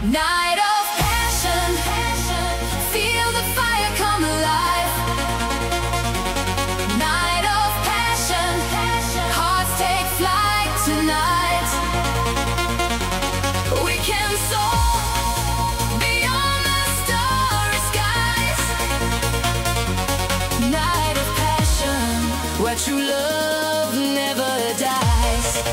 Night of passion, feel the fire come alive. Night of passion, hearts take flight tonight. We can soar beyond the starry skies. Night of passion, where true love never dies.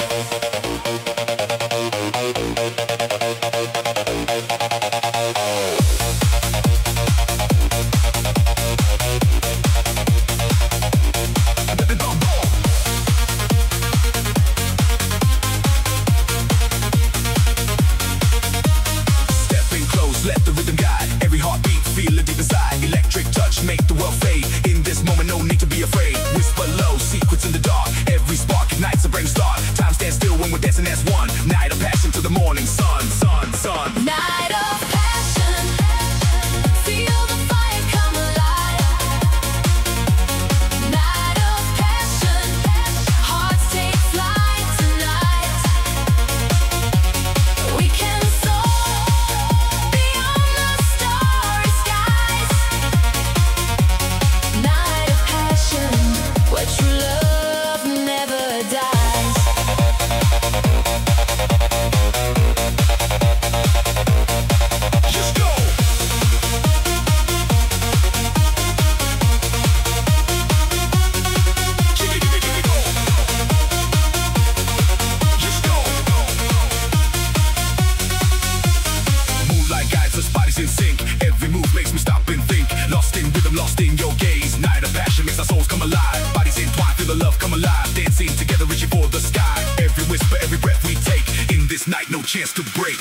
Let the rhythm guide every heartbeat, feel it deep inside. Electric touch, make the world fade. In this moment, no need to be afraid. Whisper low, secrets in the dark. Every spark ignites a brand new start. Time stands still when we're dancing as one. Night of passion to the morning sun, sun, sun. Night of passion, feel the fire come alive. Night of passion, hearts take flight tonight. We can soar beyond the starry skies. Night of passion, where true love never dies. Just go. Go. Just go. Moonlight guides us, bodies in sync. Every move makes me stop and think. Lost in rhythm, lost in your gaze. Night of passion makes our souls come alive. Bodies entwined, feel the love come alive. Dancing together, reaching for the sky. Every whisper, every breath we take. In this night, no chance to break.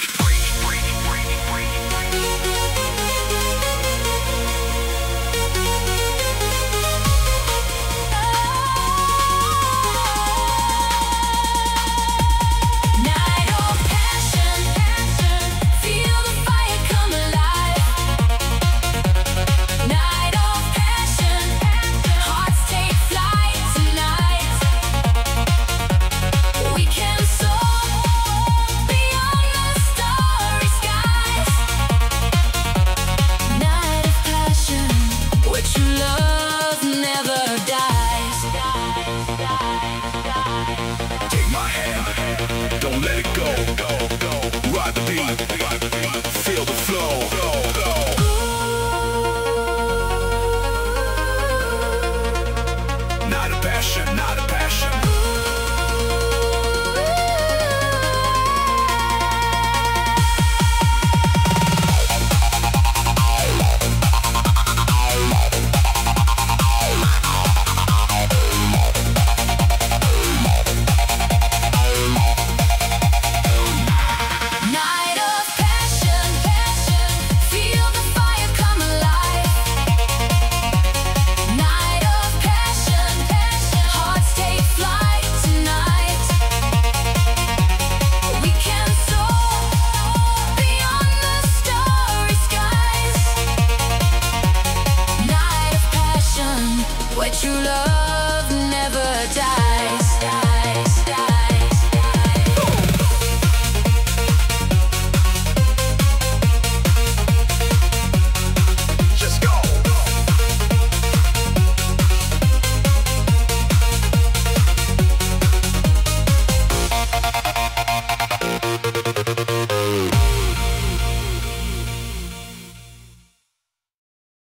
Night of passion, feel the fire come alive. Night of passion, hearts take flight tonight. We can soar beyond the starry skies. Night of passion, where true love never dies. Take my hand, don't let it go. Ride the beat, feel the flow.